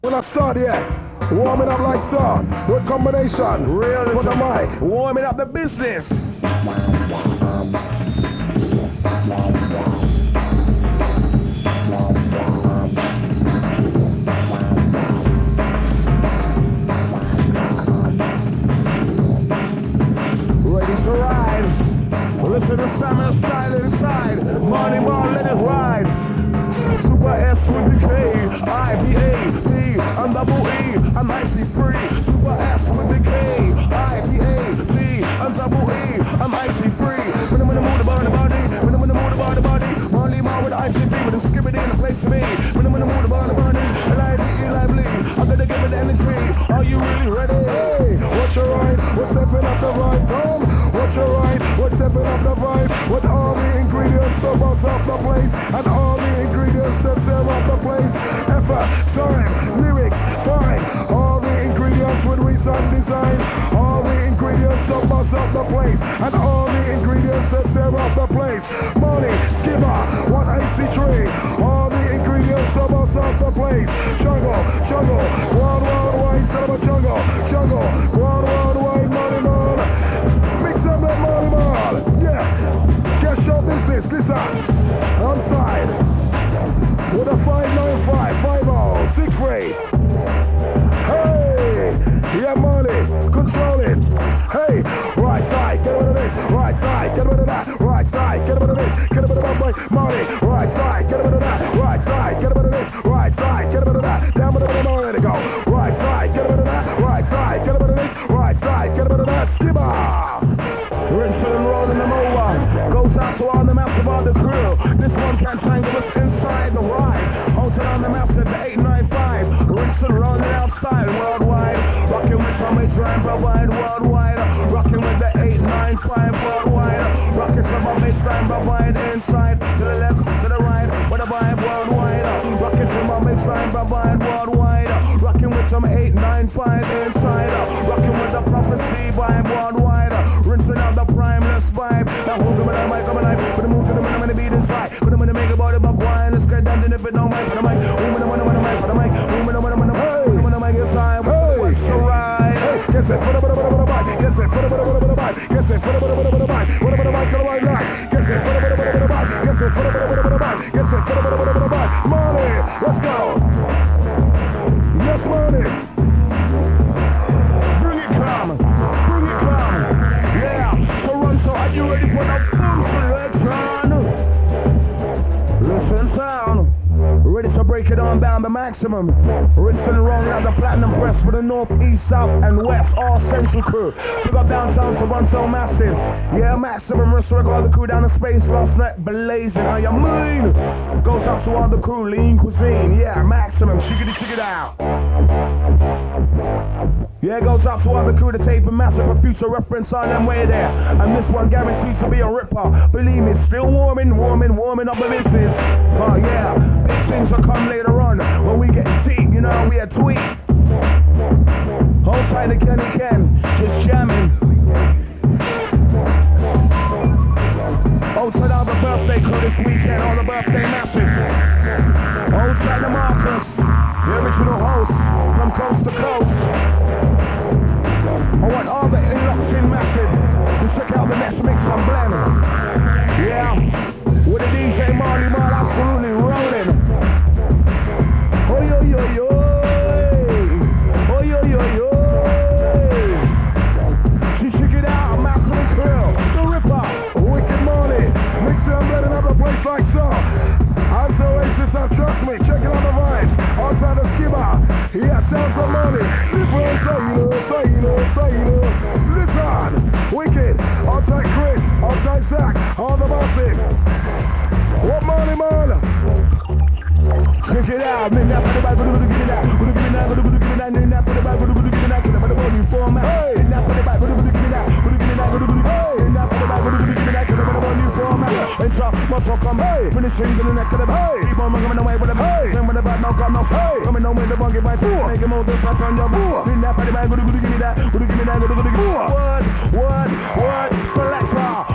When I start, yeah, warming up like so, with combination, Real for the mic, warming up the business. Ready to ride. Listen to stamina style inside. Money man, let it ride. Super S with the K, IPA, P, and double E, and IC3. Super S with the K, IPA, T, and double E, and IC3. When I'm in the mood about the body, when I'm in the mood about the body, Marley Man with the ICP, with the skip it in the place to me. When I'm in the mood about the body, lively, I'm gonna give it the energy. Are you really ready? hey, watch your ride, we're stepping up the vibe, come. Watch your ride, we're stepping up the vibe, with all the ingredients to bounce off the place, and all the ingredients to tear off the place. Effort, time, lyrics, fine, all the ingredients with reason design, all the ingredients to bounce off the place, and all the ingredients to tear off the place. Money, skipper, 1AC3, all the ingredients to bounce off the place. Jungle, worldwide, son of a jungle, worldwide, money man. Mix up that money man, yeah. Get show business, listen, on side, with a 595, 50, 63. Hey, yeah, money, control it. Hey, right side, get rid of this, right side, get rid of that, right side, get rid of this, get rid of that money, right side, get rid of that, right side, get rid of this, right side, get rid of that, down with the money to go, right side, get rid of that, right side, get rid of this, right side, get rid of that, skipper. Rinse and rolling them over. Goes out to all the massive of the crew. This one can't tangle us inside the ride. Holding on the massive, the 895. Rinse and rolling out style worldwide. Rocking with some baseline provide worldwide. Rocking with the 895 worldwide. Rocking some baseline provide inside. To the left, to the right, with a vibe worldwide. Rocking some baseline provide worldwide. Rocking with some 895 inside. Rocking with the prophecy vibe worldwide. Rinsing out the primeless vibe. That whole come alive, come alive. Put the move to the minimum and the beat inside. Put them in the make about it, but wine. Let's get down if it don't mind. For the mic, who in the mic, for the mic, who in the mic inside. What's the ride? Hey, guess it, for the mic, guess it, for the mic, guess it, for the mic, what about the mic, the right line? Guess it, for the mic, guess it, for the mic, guess it, for the mic. Money, let's go. Yes, money. Bring it come. Yeah, Toronto, are you ready for the boom selection? Listen sound. Ready to break it on down the maximum. Rinsing and rolling out the platinum press for the north, east, south, and west, all central crew. Pick up downtown Toronto, massive. Yeah, maximum respect all the crew down in space last night, blazing. How you mean? Goes out to all the crew, lean cuisine. Yeah, maximum, check it out. Yeah, goes out to all the crew, the tape and massive for future reference on them way there. And this one guaranteed to be a ripper. Believe me, still warming up the business. Oh yeah, big things will come later on when we get deep, you know, we a tweet. Hold tight to Kenny Ken, just jamming. Hold tight all the birthday crew this weekend, all the birthday massive. Hold tight to Marcus, the original host from coast to coast. I want all the in-locks in massive to check out the next mix and blend. Yeah, with the DJ Marley Man absolutely rolling. Oh yo yo yo, oh yo yo yo. She check it out, massive and krill, the ripper, wicked money, mixing and blending up the place like so. As Oasis, and trust me, checking out the vibes. Outside the skipper, yeah, sounds of money. Different style. Listen, wicked. Outside Chris, outside Zach, all the massive. What money, man? Check it out, man. Now put it back, put it back, put it back, put it back, put it back, now put it back, put it back, put it back, put it back, format. Hey, now put it back, put it back, put it back, put it back, hey, now put it back, put it back, put it back, new format. Enter, muscle come, hey, finishing in the neck of the hey, keep on coming away with the hey, same with the back, no come, no hey, coming on with the buggy by two, make him all this much on your board. Now put it back, put it back, put it back, put it back, what, selector.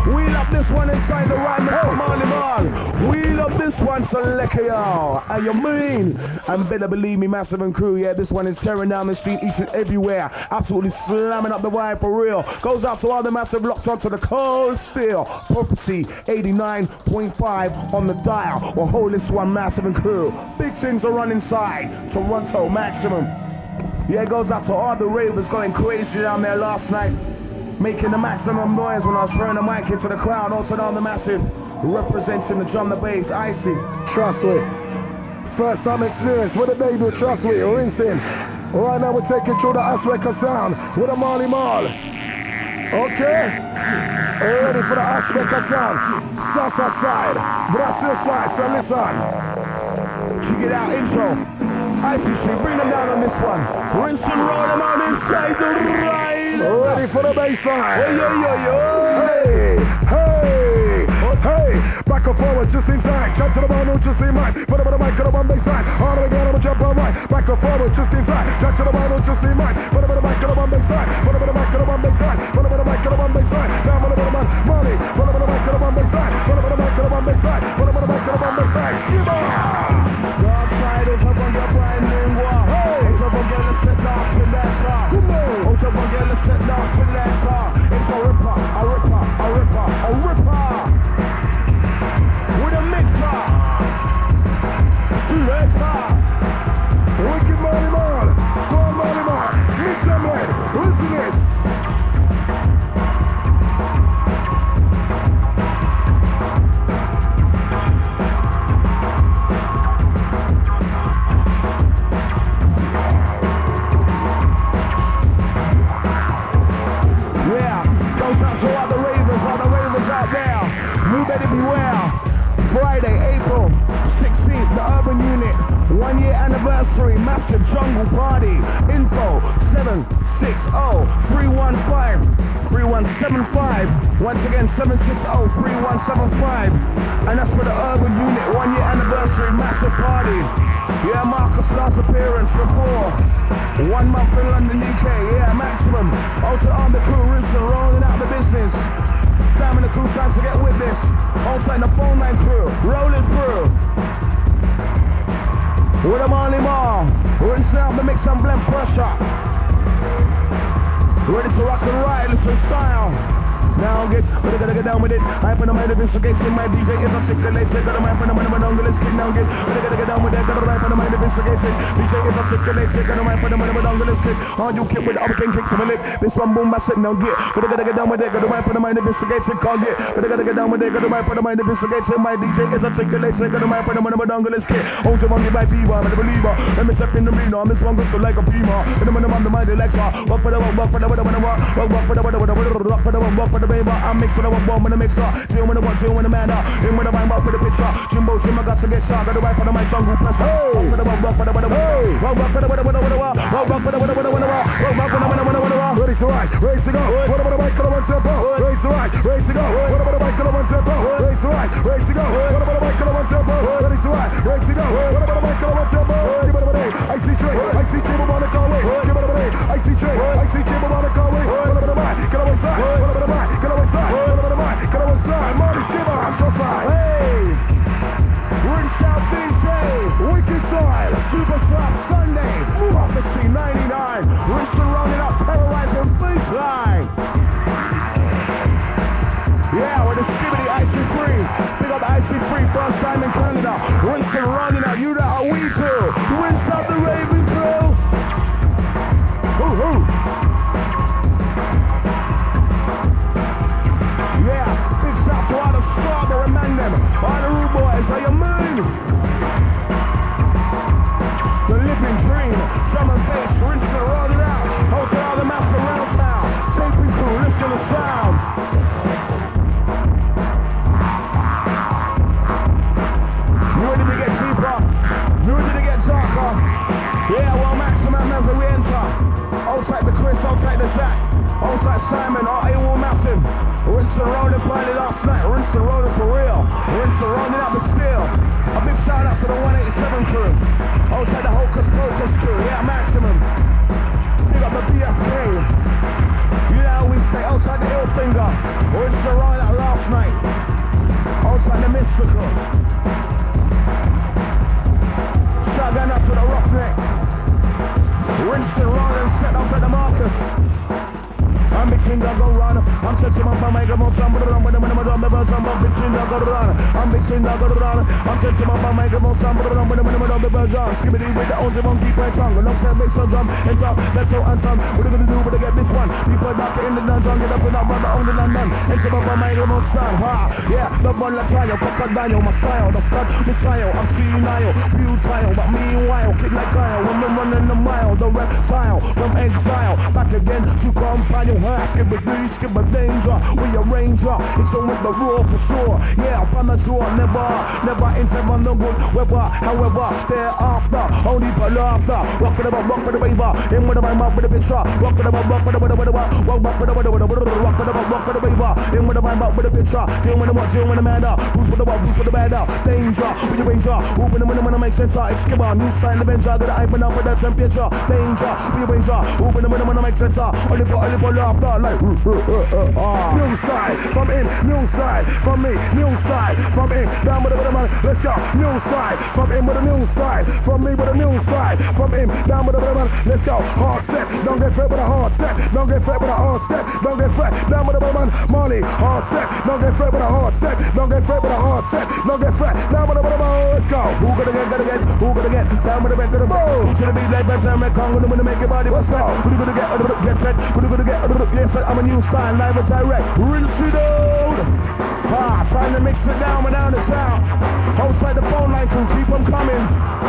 We love this one inside the right now, Marley Man. We love this one, Selector, y'all. And you mean? And better believe me, Massive and Crew, yeah, this one is tearing down the scene each and everywhere. Absolutely slamming up the vibe for real. Goes out to all the Massive locked onto the cold steel. Prophecy 89.5 on the dial. We'll hold this one, Massive and Crew. Big things are running inside. Toronto Maximum. Yeah, it goes out to all the ravers going crazy down there last night. Making the maximum noise when I was throwing the mic into the crowd. Also down the Massive. Representing the drum, the bass, Icy. Trust me. First time experience with a debut, trust me, rinsing. Right now we're taking through the aspect of sound with a Marley Marl. Okay? Ready for the aspect of sound. Salsa style, Brazil style, so listen. Check it out, intro. Icy Street, bring them down on this one. Rinse and roll them out inside the ride. Ready for the bass line. Hey, yo, yo, yo. Hey, hey, hey. Back and forward, just inside. Jump to the ball, no, just in mind. Put up on the mic, got a one bass line. All the way down, I'ma jump on right. Back and forward, just inside. Jump to the ball, no, just in mind. Put up on the mic, got a one bass line. Put up on the mic, got a one bass line. Put up on the mic, got a one bass line. Down on the bottom, Marley. Put up on the mic, got a one bass line. Put up on the mic, got a one bass line. Put up on the mic, got a one bass line. Skip on. Dark side, it's up on the blind lingua. It's up on the set dance and that's all. It's up on the set dance and that's all. It's a ripper, a ripper, a ripper, a ripper. With a mixer. Selector. Wicked Marley Marl. Go on Marley Marl. Mix them right. Listen this. So all the ravers out there, you better beware. Friday, April 16th, the Urban Unit, 1 year anniversary, massive jungle party. Info 760-315-3175. Once again, 760-3175. And that's for the Urban Unit, 1 year anniversary, massive party. Yeah, Marcus last appearance, rapport. 1 month in London, UK, yeah, maximum. Also on the crew, Rinson, rolling out the business. Stamina crew trying to get with this. Also in the phone line crew, rolling through. With a Marley Marl, rinsing out the mix and blend pressure. Ready to rock and ride, listen style. Now get, but I gotta get down with it. I put on my investigation, my DJ is articulated. Got a man from the money, but don't let's get down, get. But I gotta get down with it. Got a right from the mind investigation. DJ is articulated. Got a man from the money, but don't let's get. On you kick with the upper king kicks on my lip. This one boom, I said now get. But I gotta get down with it. Got a man from the mind investigation, can't get. But I gotta get down with it. Got a man from the mind investigation. My DJ is articulated. Got a man from the money, but don't let's get. Hold your monkey by fever, I'm a believer. Let me step in the arena. This one goes to like a beamer. And I'm on the mind, Alexa. Walk for the walk for the walk for the walk for the walk for the walk for the baby. I'm mixing up a bomb in the mixer. Two when the one, two when the man up. In when the vine for the picture. Jimbo, Jim, I got to get shot. Got the right for the mic, jungle pressure. Walk for the walk for the walk for the walk for the walk for the walk for the walk. Ready to ride, ready to go. What about the mic on the one tempo? Ready to ride, ready to go. What about the mic on the one tempo? Ready to ride, ready to go. What about the mic on the one tempo? Ready to ride, ready to go. What about the mic on the one tempo? Give it a minute. I see Trey, I see Jimbo on the car way. Give it a minute. I see Trey, I see Jimbo on the car way. What about the mic? Get away side. What about the mic? Get away side. What about the mic? Get away side. Marley Skipper, shot slide. Hey, rinse out DJ, wicked style, super slap Sunday, Prophecy 99, rinse and roll it up, terrorizing baseline. Yeah, with the skibbity IC3, big up IC3, first time in Canada, rinse and roll it up, you know how we do, rinse out the Raven crew. Hoo-hoo. Yeah, big shout to all the Scarborough man them, all the rude boys, how you move? The living dream, drum and bass, rinse and roll it out. Hold to all the mass around town, shaping crew, listen to sound. You ready to get deeper? You ready to get darker? Yeah, well, maximum as we enter. Outside the Chris, outside the Zach, outside Simon, R.A. Massive. Rinse and rolling party last night, rinse and rolling for real. Rinse and rolling out the steel. A big shout out to the 187 crew. Outside the Hocus Pocus crew, yeah, maximum. Big up the BFK. You know how we stay outside the Ill Finger. Rinse and rolling out last obstacle. Shotgun up to the roughneck. Rinse and roll and set outside the Marcus. I'm between the go run. I'm touching my bum, I got more some run. When I'm the bus, I'm between the go run. I'm between the go run. I'm touching my bum, I got more some run. When I'm the bus, I'm skibbity with the old monkey play song. Long set make some drum and drop. That's so handsome. What are gonna do but to get this one? People back in the dungeon, get up and up, brother on the London. Enter my bum, I got more style. Ha, yeah, the one let's try. Crocodile, my style, the scud, missile. I'm senile, futile, but meanwhile, kick like Kyle. When I'm running a mile, the reptile from exile, back again to companion. Skip a D, skip a danger, we a ranger, it's on with the raw for sure. Yeah, up on the shore, never into on the good weather. However, thereafter, only for laughter. Rock for the baby, in with the mouth with the picture. Rock for the baby, in with the mouth with the picture. Deal with the what, deal with the man up. Who's with the what, who's with the bad up? Danger, with the ranger, open the window when I make sense. It's skipper, new style, the bench, I gotta open up with that temperature. Danger, with the ranger, open the window when I make sense. Only for laughter. Like new style from him, new style from me, new style from him. Down with the man, let's go. New style from him with a new style, from me with a new style, from him. Down with the man, let's go. Hard step, don't get fed with a hard step, don't get fed with a hard step, don't get fed. Down with the man, Molly, hard step, don't get fed with a hard step, don't get fed with a hard step, don't get fed. Down with the man, let's go. Who gonna get? Who gonna get? Down with the back of the ball. To the beat like better, make on when make your body. Let's go. Who gonna get set? Who gonna get? Yes, I'm a new style, live and direct. Rinse it out. Trying to mix it down without it's out. Outside the phone line crew, keep them coming.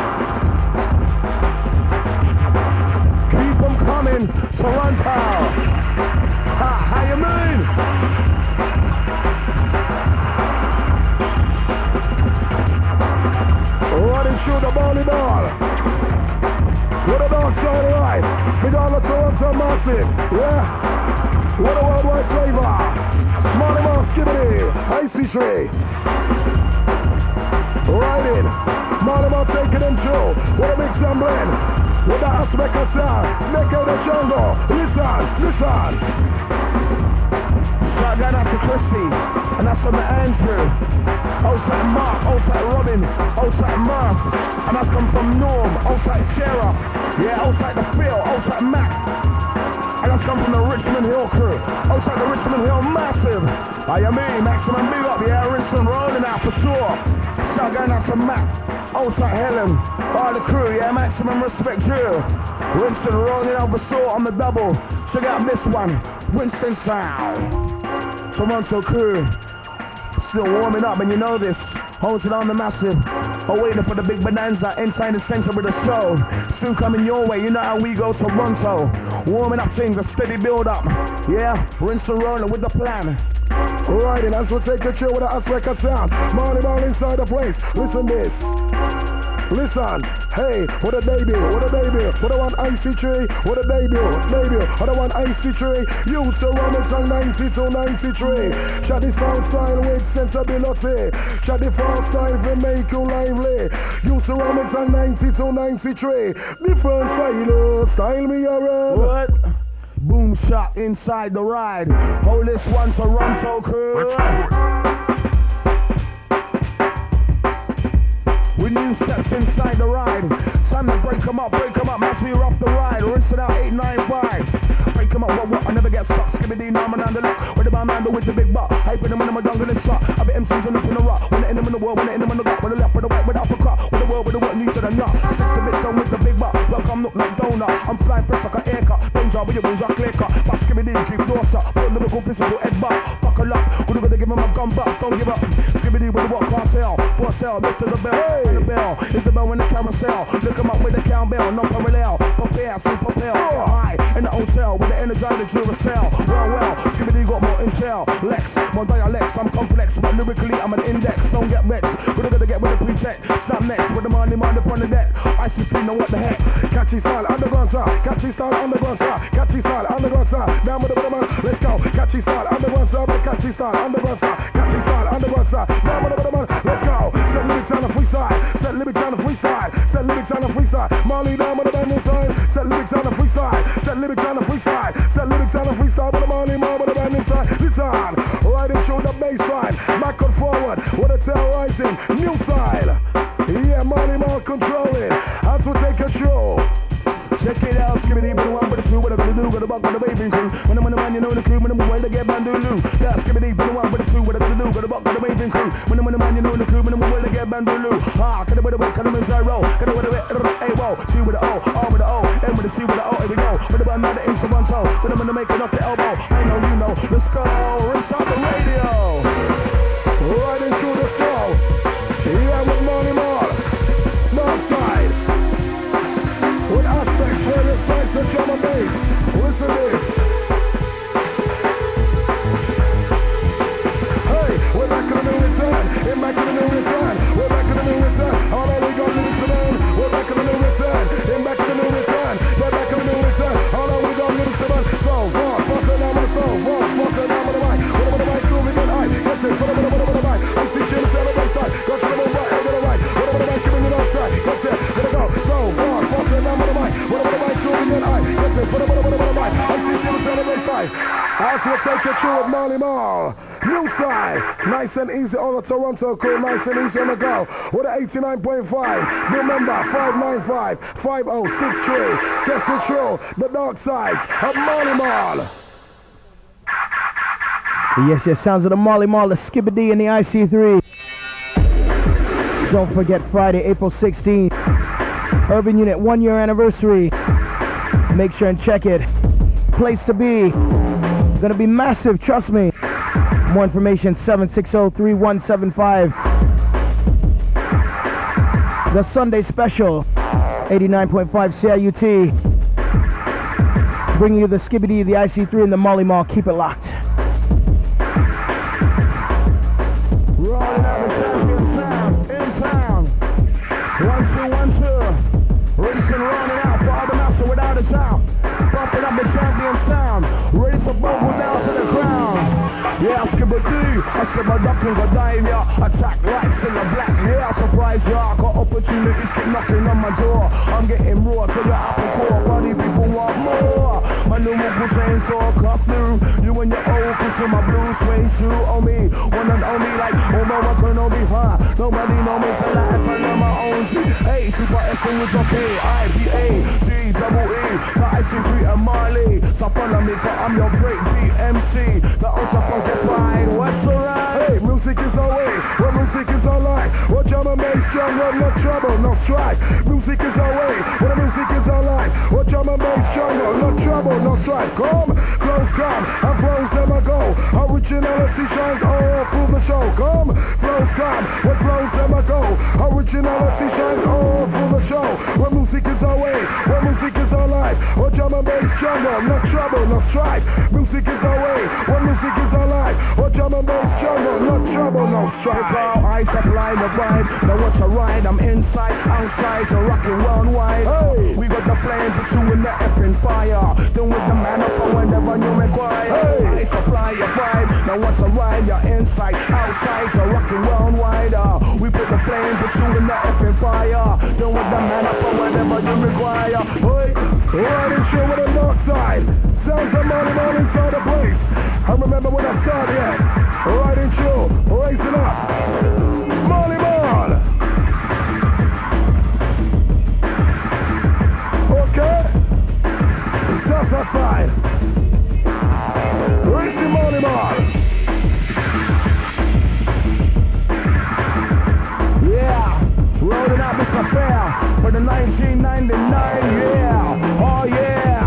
Keep them coming. Toronto. How you mean? Running through the volleyball. What a dog side right. Big all the Toronto massive. Yeah. What a worldwide flavor. Money skibbity. Icy tree. Riding. Money taking them Joe. What a mix and blend. With the aspect of sound. Make out the jungle. Listen. Shotgun out to Chrissy. And that's on the Andrew. Outside Mark. Outside Robin. Outside Mark. And that's come from Norm. Outside Sarah. Yeah, outside the Phil. Outside Mac. And that's come from the Richmond Hill crew. Outside the Richmond Hill massive. I am me, maximum big up, yeah, Richmond rolling out for sure. Shout going out to Mac. Outside Helen. All the crew, yeah, maximum respect you. Winston rolling out for sure on the double. Check out this one. Winston Sound. Toronto crew. Still warming up, and you know this. Holding on the massive. Waiting for the big bonanza inside the center of the show. Soon coming your way, you know how we go, Toronto. Warming up things, a steady build up. Yeah, rinse and roll with the plan. Alright, and as we take a chill with the aspect of sound. Money inside the place. Listen this. Listen, hey, what a debut, what a one icy tree, what a debut, what a one icy tree. You surrounded on 92, 93. Chat the sound style with sensibility. Chat the fast style will make you lively. You surrounded on 92, 93. Different style me around. What? Boom shot inside the ride. Hold this one to run so cool. With new steps inside the ride. Time to break them up, match me off the ride. Rinsing out 895. Break them up, what, I never get stuck. Skibbity, now I'm on the look. With the man with the big butt. Hyping them in my jungle in shot. I bet MCs on up in the rock. When they in them in the world, when they in them in the gut. With the left, with the right, with the uppercut. With the world, with the what, new to the nut. Stretch the bitch down with the big butt. Welcome, look like donut. I'm flying fresh like an aircut. Danger, with your wings, I clear cut. But skibbity, keep door shut. Put a lyrical physical head butt. Buckle up. We're gonna give him a gun butt. Don't give up. Skibbity with the what, can't tell. For sale, lift to the bell. Hey. The bell. Isabel in the carousel. Look him up with the cowbell. No parallel. Prepare, super pale. Get high in the hotel with the energizer Duracell. Well, Skibbity got more intel. Lex, more dialects. I'm complex, but lyrically I'm an index. Don't get vexed. We're gonna get with the pretext. Snap next with the money upon the deck. ICP, know what the heck. Catchy style, underground style. Catchy style, underground style. Catchy style, underground style. Down with the man. Let's go. Catchy style, underground style. Catchy style, underground style. Catchy style, underground style. Down with the man. Let's go. Set lyrics on the freestyle. Set lyrics on the freestyle. Set lyrics on the freestyle. Molly down with the band inside. Set lyrics on the freestyle. Set lyrics on the freestyle. Set lyrics on the freestyle. With the Molly, with the band inside. Listen. Riding through the baseline. Back and forward. With a tail rising. skibidi, but one, but two, what I'm gonna do, got a buck with the baby crew. When I'm on the man, you know the crew, when I'm away to get bandulu. Yeah, skibidi, but one, but two, what I'm gonna do, got a buck with the baby crew. When I'm on the man, you know the crew, when I'm away to get bandulu. Ah, can I put a bit, can I make gyro, can I put a bit, hey, whoa, C with the O, R with the O, M with the C with the O, here we go. With the band, not the inch of one toe, then I'm gonna make it off the elbow. I know you know, let's go, rinse out the radio. Riding through the soul, yeah, with Marley Marl, north side. With aspects, various sides of drum and bass. Listen this. Hey, we're back on the new return. In back on the new return. We're back on the new return. All that we got to listen in. We're back on the new return. In back on the new return. They're back on the new return. All that we got to listen in. Slow, fast, faster down on the stove. Fast, faster down on the mic. What about the mic? Grooving good eye. Yes, it's what about the mic? I see Jim celebrate side. Got to the move right, over the right. What about the mic? Giving it outside. That's it. Gonna go. Slow, fast, faster down on the mic. What about the mic? Grooving good eye. Yes, it's what about the mic? I see Jim celebrate side. As we take it through with Marley Marl. New side. Nice and easy on the Toronto crew. Nice and easy on the go. With an 89.5. New member 595-5063. Guess it true. The dark sides of Marley Marl. Yes, sounds of the Marley Marl, the Skibidi and the IC3. Don't forget Friday, April 16th. Urban Unit 1 year anniversary. Make sure and check it. Place to be. Gonna be massive, trust me. More information, 760-3175. The Sunday special, 89.5 CIUT. Bringing you the Skibidi, the IC3, and the Marley Marl. Keep it locked. Rolling out the champion sound, in sound. 1, 2, 1, 2. Racing, rolling out for all the master without a sound. Bumping up the champion sound. Ready to bubble down to the ground. Yeah, I skip a D, I skip a duck and go dive, yeah. Attack lights in the black, yeah, surprise, yeah. I got opportunities, keep knocking on my door. I'm getting raw to your apple core, funny people want more. My new vocal chainsaw come through. You and your old kids in my blue suede shoe on me. One and only like, oh my one can be high. Nobody know me till I turn on my own G. Hey, Super S and with your K, I-P-A, T-double-E. The IC3 and Marley. So follow me, cause I'm your great BMC. The ultra funkified, what's alright? Hey, music is our way. What music is our life? What drum and bass, jungle, no trouble, no strife. Music is our way. What music is our life? What drum and bass, jungle, no trouble, no strife. Come, flows come, and flows never go. Originality shines all through the show. Come, flows come, what flows never go. Originality shines all through the show. What music is our way? What music is our life? What drum and bass, jungle, no trouble, no strife. Music is our way. What music is our life? What drum and bass, jungle, no trouble, no strife. I supply the vibe. Now what's a ride? I'm inside, outside, so rocking worldwide. Hey. We got the flame, put you in the effing fire. Then with the man up for whenever you require. Hey. I supply your vibe. Now what's a ride? You're inside, outside, so rocking worldwide. We put the flame, put you in the effing fire. Then with the man up for whenever you require. Hey, riding through with the dark side. Sounds of Marley Marl inside the place. I remember when I started, riding through, raising up. Marley Marl. Okay. South side. Racing Marley Marl. Yeah, rolling out this affair for the 1999, yeah, oh yeah.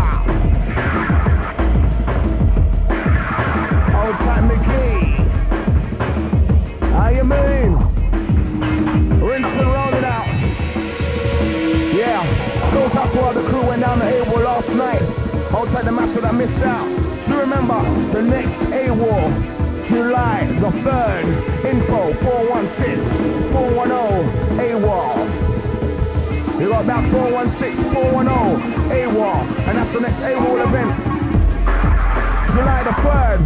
Old time McGee. How you mean? Rinse and roll it out. Yeah, goes out to all the crew went down the AWOL last night. Outside the master that missed out. Do you remember the next AWOL? July the 3rd, info 416-410 AWOL. You got about 416-410 AWOL, and that's the next AWOL event. July the 3rd.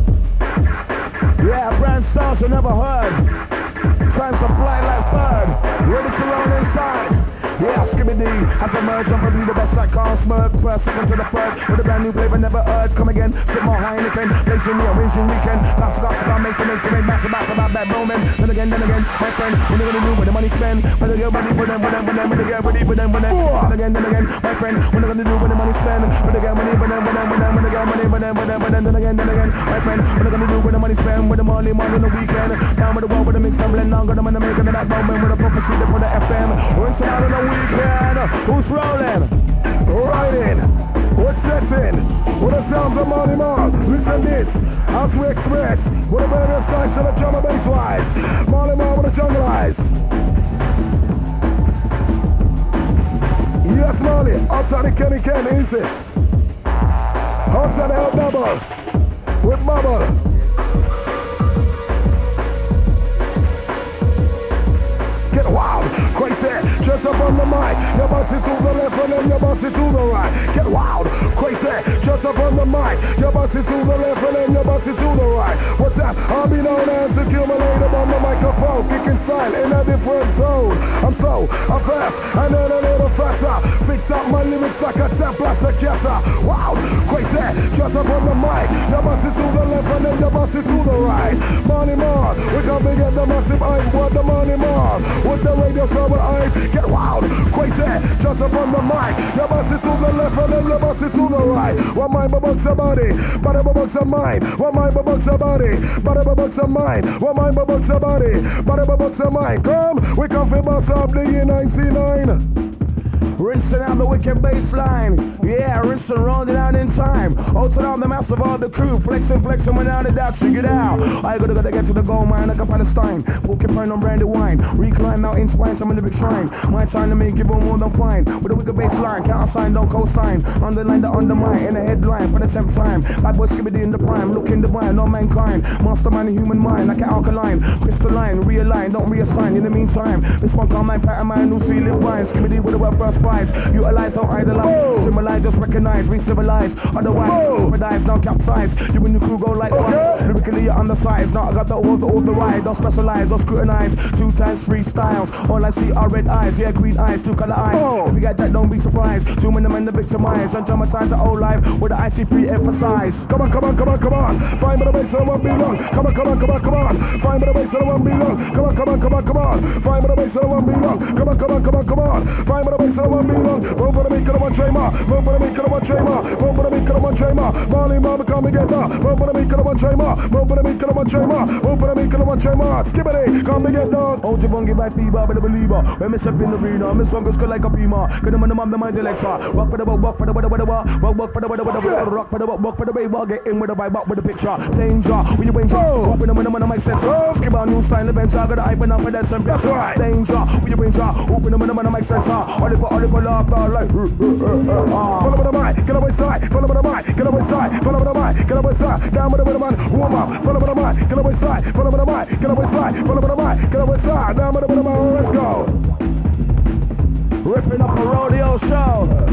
Yeah, brand stars you never heard. Time to fly like bird, ready to roll inside. Yeah, Skibby D has emerged. I'm probably the best like Carl Smirk. First, second to the third. With a brand new flavor never heard. Come again, sip more Heineken. Blazing the arranging weekend. Got to make some back about that moment. Then again, my friend, what are you gonna do with the money spent? When they get ready for them, when they get ready for them, when then again, my friend, what are you gonna do with the money spent? When they get money for them, when they get money for them, then again, my friend, what are you gonna do with the money spent? With the money on the weekend. Down with the wall with the mix and blend. Now gonna make it that moment with the prophecy for the FM. Rinsing out on the weekend. Who's rolling? Riding. We're setting. With the sounds of Marley Marl. Listen this. As we express. With the various sides of the drum and bass wise. Marley Marl with the jungle eyes. Yes, Marley. Outside the Kenny Ken, is it? Outside the L double. With Bubble. Get wild, crazy, just up on the mic. You bust it to the left and then you bust it to the right. Get wild, crazy, just up on the mic. You bust it to the left and then you bust it to the right. What's that? I'll be known as accumulator on the microphone, kicking style in a different zone. I'm slow, I'm fast, and then a little faster. Fix up my lyrics like a Templar Kessa. Wow, crazy, just up on the mic. You bust it to the left and then you bust it to the right. Marley Marl, we come to get the massive hype. What the Marley Marl? With the radio star with I get wild, crazy, just up on the mic. You bust it to the left and then you bust it to the right. One mind bugs a body, but a bugs a mind. One mind bugs a body, but a bugs a mind. One mind bugs a body, but a bugs a mind. Come, we come for bust up the year 99. Rinsing out the wicked baseline. Yeah, rinsing, rounding out in time. Out and on the mass of all the crew. Flexing without a doubt. Check it out. I gotta get to the gold mine like a Palestine. Porcupine on brandy wine. Recline now in twine, some in the big shrine. My time to make give them more than fine. With a wicked baseline. Can't sign, don't co-sign. Underline the undermine in the headline for the 10th time. Bad boy Skibby D in the prime. Looking divine, no mankind. Mastermind the human mind like an alkaline. Crystalline, realign, don't reassign. In the meantime, this one come like pattern my new ceiling vine. Skibby D with the world first prize. Utilize, don't idolize. Symbolize, just recognize. We civilize. Otherwise, paradise, now capsize. You and your crew go like one. Lyrically, you're undersized. Now I got the right. Don't specialize, don't scrutinize. 2 times 3 styles. All I see are red eyes. Yeah, green eyes, 2 color eyes. If you get that, don't be surprised. 2 men the victimize. And dramatize the old life with the IC3 emphasize. Come on. Find me the bass and it won't be long. Come on. Find me the bass and it won't be long. Come on. Find me the bass and it won't be long. Come on. Find me the bass and it won't be long. Move for the meek of the one trainer. Move for the meek of the one trainer. Move for the meek of the one trainer. Marley Marl, come together. Move for the meek of the one trainer. Move for the meek of the one trainer. Move for the meek of the one trainer. Skibbity, come together. Hold your bungie by fever, but a believer. When me step in the arena, me song is good like a pima. Cause the man the mind Alexa. Rock for the walk for the rock for the rock for the rock for the baby. Get in with the vibe, with the picture. Danger, when you danger. Open them when the mic sets. Skip our new style, the bench. I got the hype and up for that same. That's right. Danger, when you danger. Open them when the mic sets. Oliver laughter like. Follow with the mic, get away side. Follow with the mic, get away side. Follow with the mic, get away side. Down with the man, warm up. Follow with the mic, get away side. Follow with the mic, get away side. Follow with the mic, get away side. Down with the man, let's go. Ripping up a rodeo show.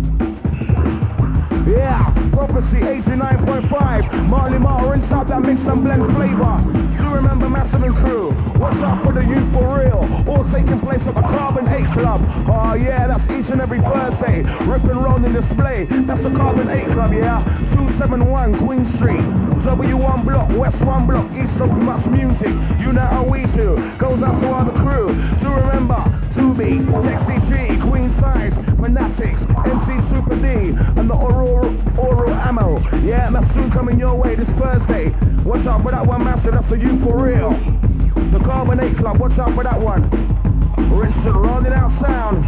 Yeah, Prophecy 89.5. Marley Marl, rinse out that mix and blend flavor. Do remember Massive and Crew? Watch out for the youth for real. All taking place at the Carbon 8 Club. Oh yeah, that's each and every Thursday. Rip and roll in display. That's the Carbon 8 Club, yeah. 271 Queen Street. W1 block, West 1 block, east of Much Music. You know how we do. Goes out to all the crew. Do remember, 2B, Texie G, Queen Size, Fanatics, MC Super D, and the Oral Ammo. Yeah, and that's soon coming your way this Thursday. Watch out for that one, Massive, that's the youth for real. The Carbon 8 Club, watch out for that one. Rinse and rounding out sound.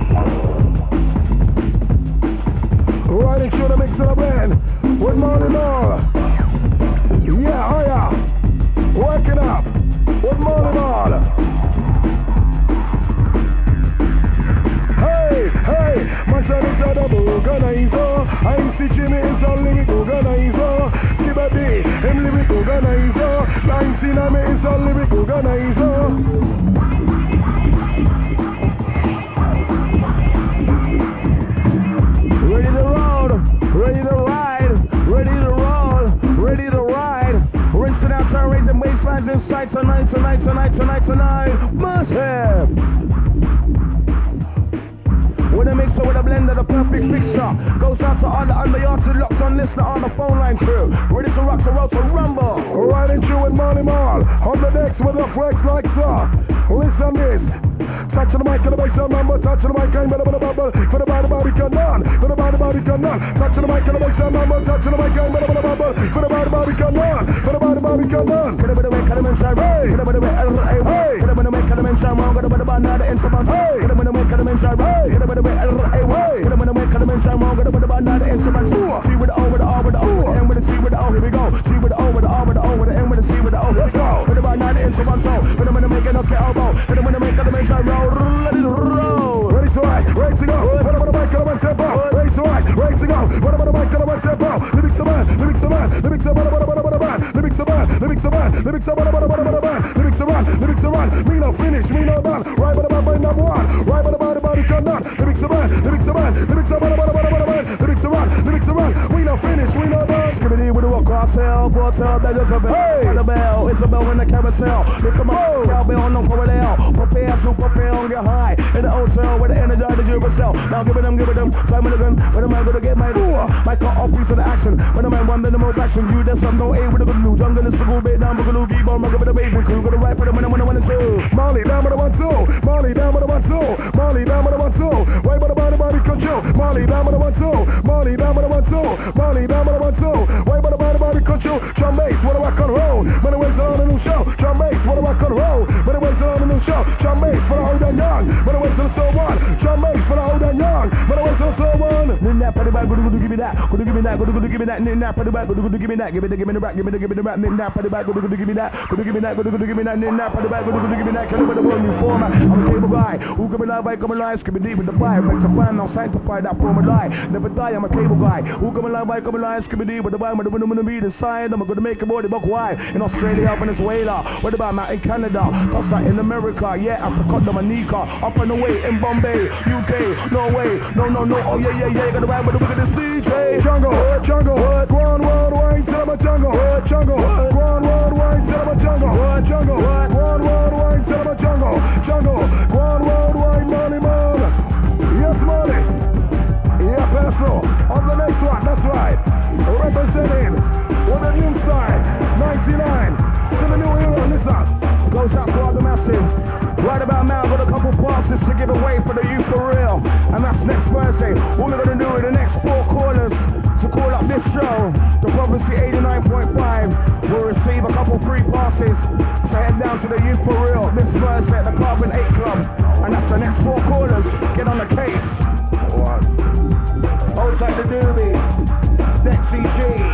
Riding through the mix of the blend with Marley Marl. Yeah, oh yeah. Working up with Marley Marl. Hey, my son is a double organizer. I see Jimmy is a lyric organizer. Skibby D, him lyric organizer. 19 of me is a lyric organizer. Ready to roll, ready to ride, ready to roll, ready to ride. Rinsing out, turn, raising baselines inside tonight. Massive. So with a blend of the perfect mixture. Goes out to all the underyards locks on listener on the phone line crew. Ready to rock, to roll, to rumble. Riding through with Marley Marl. On the decks with the flex like so. Listen this. Touching the mic and the bass and mambo. Touching the mic and the bubble. For the body can none. For the body can none. Touching the mic and the bass and mambo. Touching the mic and the bubble. For the body can none. For the body can none. Get up in the way, cut him in shine. Hey. Get up in the way, hey. Get up in the way, cut him in shine. Get up in the way, now the instruments. Hey. Get up in the way, cut him in shine. Hey. Get up in the way, hey. Get up in the way, cut him in shine. Get up in the way, now the instruments. T with the O, with the R, with the O, with the M, with the T, with the O. Here we go. T with the O, with the R, with the O, with the M, with the C, with the O. Let's go. With the way, now the instruments. With the way, make it okay, elbow. With the way, make it make shine. Let it roll. Ready to ride, ready to go. What about the mic and the tempo? Ready to ride, ready to go. What about the mic and the tempo? Lyrics the man, lyrics the man, lyrics the man, lyrics the man, lyrics the man, lyrics the man, lyrics the man, lyrics the man. Me no finish, me no done. Right by the man by number one. Right by the body can none. Lyrics the man, lyrics the man, lyrics the man, lyrics the man, lyrics the man. We no finish, we no done. Skibbity with the walk, cartel, cartel, that is a bell. Hey, the bell, it's a bell in the carousel. Look come on, cowbell, no parallel. Prepare, super prepare, get high. In the hotel with the energy of the Duracell. Now give it them, time with them. When am I gonna get my door? My cut off piece of the action. When am I one the more action? You there's some no A with the good news. I'm gonna go bait down, we're gonna keep on, with the baby crew. Gonna ride for them when I want to two. Molly down with the 1 2. Molly down with the 1 2. Molly down with the 1 2. Right by the body control. Molly down with the 1 2. Molly down with the 1 2. Molly down with the 1 2. Right by the body control. Drum bass, what do I can roll? When it waits on a new show. Drum bass, what do I can roll? When it waits on a new show. Drum bass for the old and young. When it waits on the so one. Drum bass for the old and young. When it waits on the so one. Nip for the back, good give me that. Good give me that. Good give me that. Nip for the back, good give me that. Give me the rap. Give me the rap. Nip for the back, good give me that. Good give me that. Good give me that. Nip for the back, good give me that. Kill it with a brand new format. I'm a cable guy. Who come alive, I come alive. Skip it deep with the fire. Make to find now sanctify that form of lie. Never die, I'm a cable guy. Who come alive, I come alive. Skip it deep with the fire. With the wind, I'm gonna be the side. I'm gonna make a body buck wide. In Australia, Venezuela. What about Matt in Canada? That's that in America. Yeah, Africa, Dominica. Up and away in Bombay, UK, Norway. No. Oh yeah. Gonna ride with the wickedest DJ. Jungle, go on worldwide, tell my jungle, jungle, go on worldwide, tell my jungle, jungle, go on worldwide, tell my jungle, go on worldwide, Molly Marl. Yes, Molly. Yeah, personal. On the next one, that's right. Representing with a new style, 99. To the new era, listen. Goes out to all the massive. Right about now, got a couple passes to give away for the youth for real. And that's next Thursday. All we're gonna do in the next 4 callers to call up this show, the Prophecy 89.5, will receive a couple free passes to head down to the youth for real this Thursday at the Carbon 8 Club. And that's the next 4 callers. Get on the case. Hold tight the doobie. Dexy G.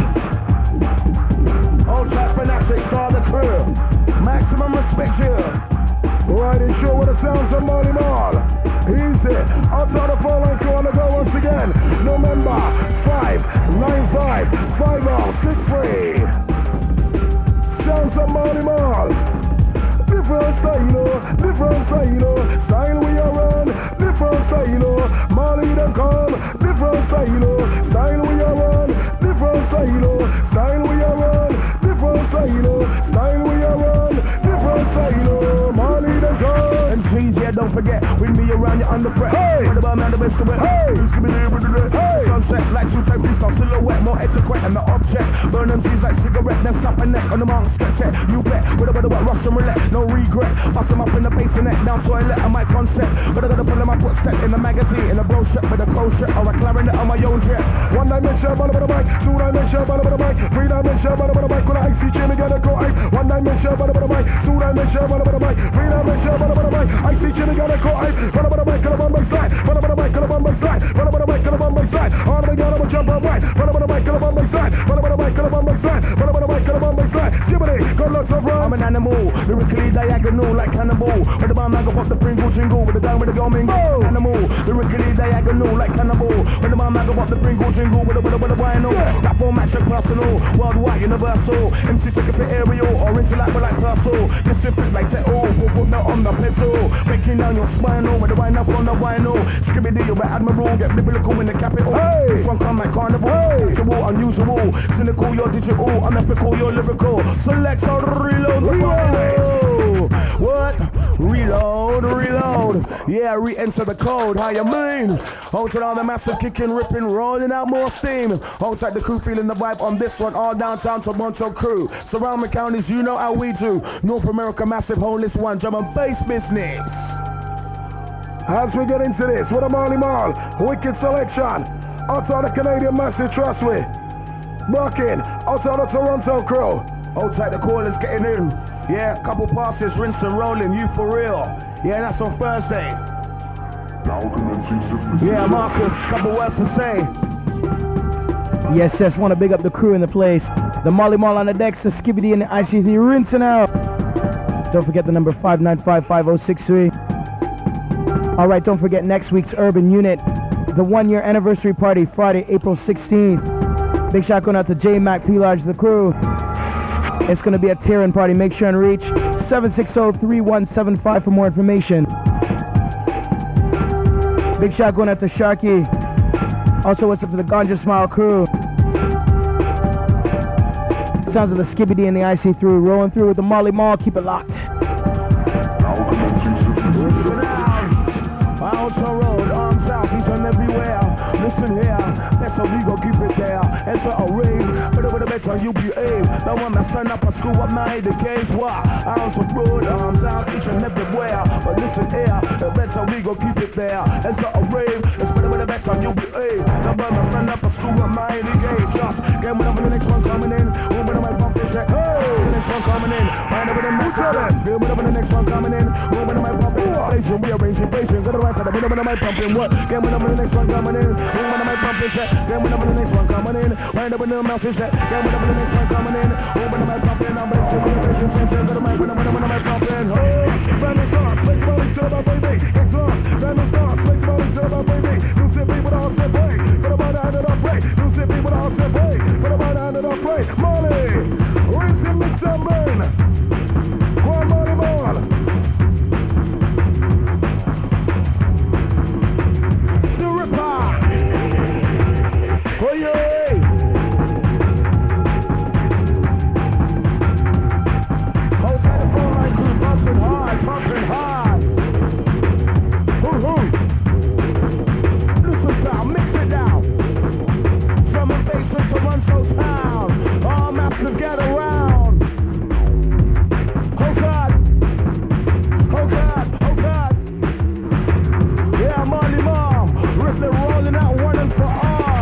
Hold tight Fanatics, all the crew. Maximum respect you. Riding show with the sounds of Molly Marl. Easy. Outside the phone line, go on the go once again. November 595 5063. Sounds of Molly Marl. Different style, style we are on. Different style, Molly them come. Different style we are on. Different style we are on. Different style we are on. Different style, Molly them come. MCs, yeah, don't forget, with me around you under threat. Hey! What about man the best of it? Hey! Who's gonna be able to do it? Hey! Sunset, like 2-type freestyle, silhouette, more etiquette and the object. Burn MCs like cigarette, then snap a neck on the marks, get set. You bet, what Russian roulette, no regret. Pass them up in the bassinet, down toilet on my concept. But I gotta follow my footstep in the magazine, in a brochure with a crochet or a clarinet on my own jet. 1 dimension, bottom of the mic. 2 dimension, bottom of the mic. 3 dimension, bottom of the mic. When I see Jimmy, gotta go hype. 1 dimension, bottom of the mic. 2 dimension, bottom of the mic. 3 dimension, bottom of the mic. I see Jimmy, gotta go hype. Bottom of the mic, bottom of the slide. Bottom of the mic, bottom of the slide. Bottom of the mic, bottom of the slide. All the gotta jump up right. Bottom of the mic, bottom of the slide. Bottom of the mic, bottom of the slide. Bottom of the mic, bottom of the slide. Skibbity, good looks of runs. I'm an animal, lyrically diagonal like cannibal. With the bomb, I go pop the Pringle jingle. With the down with the go mingle. Animal, lyrically diagonal like cannibal. With the bomb, I go pop the Pringle jingle. With the vinyl. That format check personal, worldwide universal. MCs take it for aerial or intellect like Persil. Disinfect like Teto, put that on the pedal. Breaking down your spinal with the wine up on the vinyl. Skibbity, you're admiral, get biblical in the capital. Hey. This one come like carnival. Hey. Usual, unusual, cynical, you're digital, unethical, you're lyrical. Select or reload the vinyl. What? Reload, reload. Yeah, re-enter the code. How you mean? Outside all the massive kicking, ripping, rolling out more steam. Outside the crew feeling the vibe on this one. All downtown Toronto crew. Surrounding counties, you know how we do. North America, massive homeless one. Drum and bass business. As we get into this, with a Marley Marl, wicked selection. Outside the Canadian massive, trust me. Brocking, outside the Toronto crew. Outside the callers getting in. Yeah, couple passes, rinse and rolling, you for real. Yeah, that's on Thursday. Yeah, Marcus, couple words to say. Yes, want to big up the crew in the place. The Marley Marl on the decks, the Skibbity and the ICT rinsing out. Don't forget the number 5955063. Alright, don't forget next week's Urban Unit, the 1-year anniversary party, Friday, April 16th. Big shout going out to J Mac, P Large, the crew. It's going to be a tearing party. Make sure and reach 760-3175 for more information. Big shout going out to Sharky. Also, what's up to the Ganja Smile crew? Sounds of the Skibbity and the IC through, rolling through with the Marley Marl. Keep it locked. Outer road, arms out, each and everywhere. Listen here, that's how we go keep it there. Enter a rave, better with a better you behave. The one that stand up and screw up night, the case why. Arms of road, arms out, each and everywhere. But listen here, that's how we go keep it there. Enter a rave, it's better with a better you behave. The one that stand up and screw up night, the case just. Get one up with the next one coming in. One with my pump and check. Hey, the next one coming in. Wind up with the next one. Get one up with the next one coming in. One with my pump and placing, rearranging, placing. Go to the right for the middle of my pumping. What? Get one up with the next one coming in. One with my pump and check. Get one up with the next one coming in. Wind up with the mouse and check. Get one up with the next one coming in. One with my pumping. I'm placing, rearranging, placing. Go to my pumping. Random starts, place about each other, baby. Next loss, random starts, place about each other, baby. You see people all step way. Put about the hand of the play. You see people all step way. Put about the hand of the play. Marley, rinse and mix and burn. Go on, Marley Marl. The Ripper. Oh yeah. Outside the phone line crew, bumping hard, bumping hard. Listen sound, mix it down. Drum and bass in Toronto town. All massive get around. Oh God. Oh God. Oh God. Yeah, Marley Marl. Ripping, rolling out one and for all.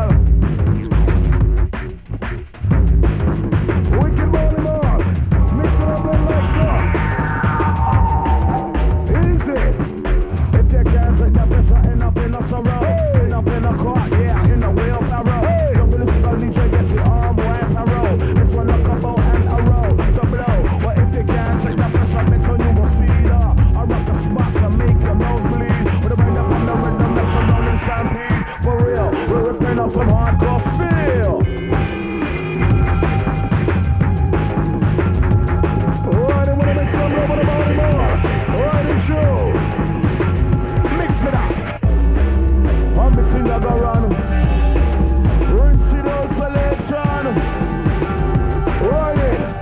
Wicked Marley Marl. Mix it up and lights up. Easy. If you can't take that pressure, end up in a sorrow. End up in a court, yeah, in a wheelbarrow. Don't be listening to DJ, gets it arm, white arrow. This one a couple and a row, so blow. But if you can't take that pressure, mix on you will see that. I rock the spots and make your nose bleed. With a bang up on the rhythm, make some rolling stampede. For real, we're ripping up some hardcore steel. Alright, I wanna make some love with the Marley Marl. Alright, and show. Mix it up. I'm mixing that go round. Rinse it out selection. Right in.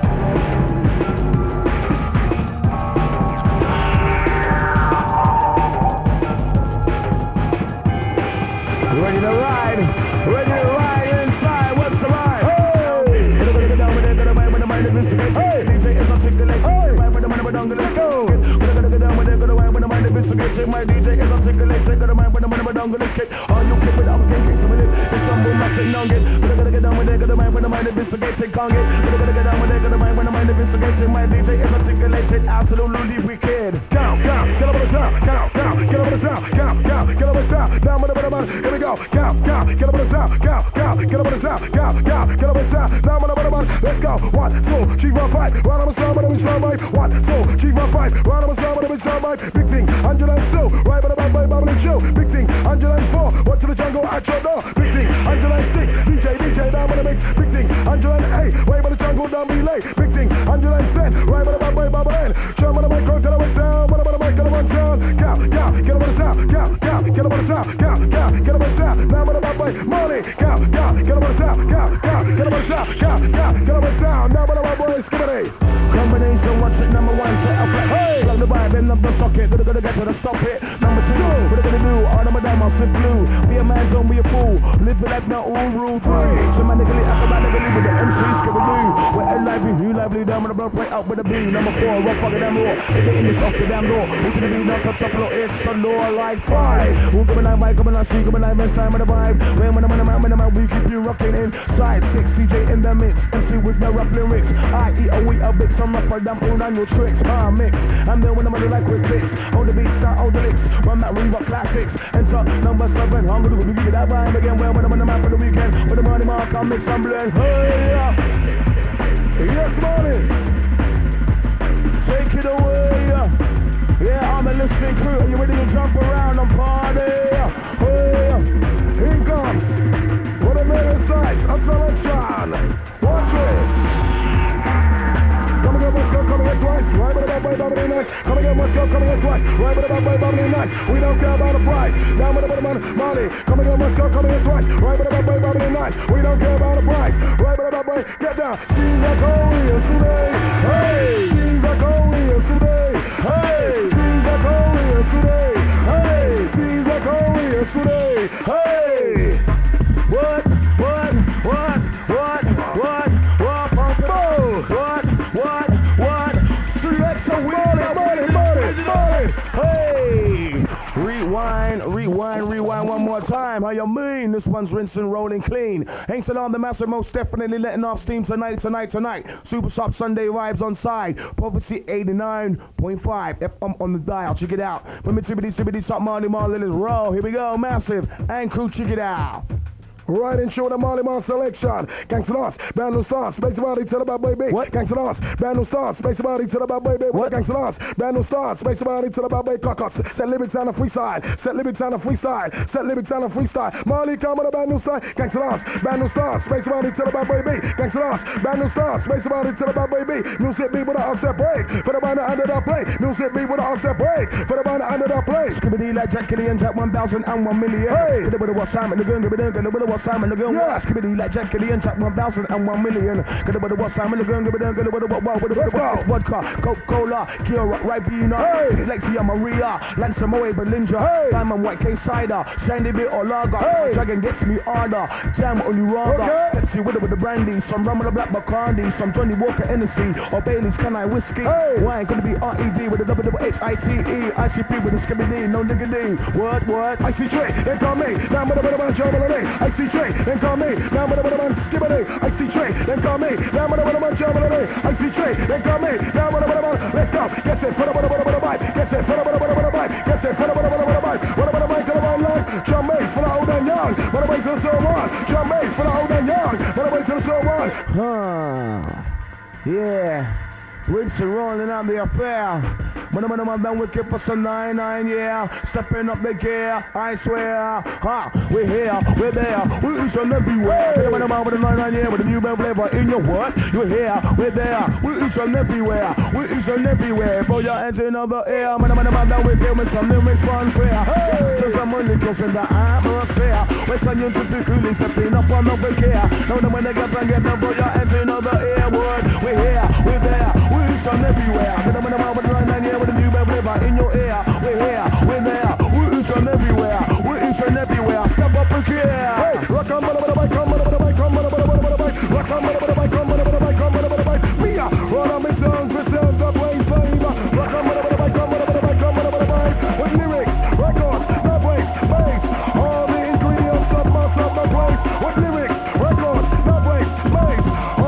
Ready to ride. Ready to ride inside. What's the ride? Hey! Get down with it, get away with the mind investigation. Hey! DJ is articulation. Hey! Right with the mind of a dongle, let's go. Get down with it, get away with the mind investigation. My DJ is articulation. Get away with the mind of a dongle, let's kick. All you keep it up, can't kick some of it. It's some boom, I sit down, get. Get down with it, get away with the mind investigating. Can't get. Get down with it, get away with the mind investigating. My DJ is articulated, absolutely wicked. Down, get over the sound, get over the sound, get over the sound. Down with the mind, here we go. Get over the sound, get over the sound, get over the sound. Down with the mind, let's go. 1, 2, 3, 4, 5. Round of a slam with a bitch down right. 1, 2, 3, 4, 5. Round of a slam with a bitch down right. Big things, 102. Right by the back by Babylon Show. Big things, 104. Watch to the jungle at your door. Big things, 106. DJ down with the mix. Big things, 108. Right by the jungle down relay. Big things, 110. Right by the back by Babylon. Show me the mic, go to the one sound. What about the mic, to the one sound. Get over the sound, get over the the sound, count, get up on the sound. Now with the bad boy, Marley, count, get up on the sound, count, get up on the sound, count, get up on the sound. Now with the bad boy, skibbity. Combination, what's it? Number one, set up like, hey! Plug the vibe, end up the socket, gonna get to the stop it. Number two, what they gonna do? All of my damn, I'll slip blue. Be a man, don't be a fool. Live your life, not all rule free. Dramatically, acrobatically, with the MC, skibadoo. We're lively, you lively, down with the blood, right up with the B. Number four, rock, fucking damn raw. If they in this off the damn door, we can be not touch up, it's the law like five. Who come in line, come in line, see, come in line, inside with the vibe. When I'm we keep you rocking inside. 6 DJ in the mix, MC with the rap lyrics. I eat a wheat, a bit, some rougher than pull down your tricks. Mix, I'm there when I'm on the like with bits. Hold the beat, start, hold the licks. Run that Reebok classics. Enter number 7, I'm gonna give you that vibe again. Well, when I'm on the map for the weekend, with the money mark, I'll mix and blend. Hey, yes, morning. Take it away. Yeah, I'm a listening crew. Are you ready to jump around and party? Hey, here comes. What a million sights, a selection. Watch it. Come again, let's go, come again twice. Right with the bad boy, bubbly nice. Come again, let's go, come again twice. Right with the bad boy, bubbly nice. We don't care about the price. Down with the bottom money. Come again, let's go, come again twice. Right with the bad boy, bubbly nice. We don't care about the price. Right with the bad boy, get down. Seems like only yesterday. Hey, seems like only yesterday. Hey, seems like only yesterday. Hey, seems like only yesterday. Hey, what? Hey! Rewind one more time. How you mean? This one's rinsing, rolling clean. Hankton on the master, most definitely letting off steam tonight. Super Sharp Sunday vibes on side. Prophecy 89.5 FM on the dial. Check it out. From Tibbity, Top Marley, let's roll. Here we go, massive and crew. Check it out. Right in show the Marley Man selection. Gangsta dance, brand new stars, space body to the bad baby. What? Gangsta dance, brand new stars, space body to the bad baby. What? Gangsta dance, brand new stars, space body to the bad baby. Clockers, set lyrics on a freestyle, set lyrics on a freestyle, set lyrics on a freestyle. Marley come with a brand new style. Gangsta dance, brand new stars, space body to the bad baby. Gangsta dance, brand new stars, space body to the bad baby. Music beat with a half-step break for the band that ended up play. Music beat with a half-step break for the band that ended up play. Skibidi like Jack Kelly and Jack 1001 million. Hey, with what Simon the gun, with what Simon the gun. Yeah. Skibidi like Jack Kelly and Jack 1001 million. With what Simon the gun, with what vodka, Coca-Cola, Kira, Ribena, hey. Lexia Maria, Lancer Moe Belinda, hey. Diamond White K cider, Shiny bit or lager. Hey. Dragon gets me harder, Jam on you rather. Okay. Pepsi with the brandy, some rum and a black Bacardi, some Johnny Walker Hennessy or Bailey's Canine whiskey. Hey. Wine could be RED with a double HITE, ICP with a Skibidi, no nigga D. What? I see Trey, then call me. Now with a bit of a job on the day. I see Trey, then call me. Now with a bit of a skip a day. I see Trey, then call me. Now with a bit of a job on the day. I see Trey, then call me. Now with a bit of a let's go. Get set for the bit of a vibe. Get set for the bit of a vibe. Get set for the bit of a vibe. What about the mic to the one line? Drum bass for the old and young. What about the so one? Drum bass for the old and young. What about the so one? Yeah. Rinse and rolling out the affair. When I'm done wicked for some 99, yeah. Stepping up the gear, I swear. We're here, we're there, we're each and everywhere. When I'm out with the 99, yeah, with a new band flavor in your what? You're here, we're there, we're each and everywhere. We're each and everywhere. Put your hands in the air. When I'm done wicked with some lyrics fun fair. Since I'm really close in the atmosphere. We're scientifically stepping up on the gear. Now when they get and get them, put your hands in the air. Word, we're here, we're there. We're each and everywhere. When I'm out with the 99, yeah, with a new band flavor in your ear. We're here, we're there. We're each and everywhere. We're each and everywhere. Step up and care. Hey, rock on, come on, rock on, Mia, roll on my tongue, preserve the place, flavor. Rock on, with lyrics, records, the place, bass, all the ingredients of mass of the place. With lyrics, records, the place, bass,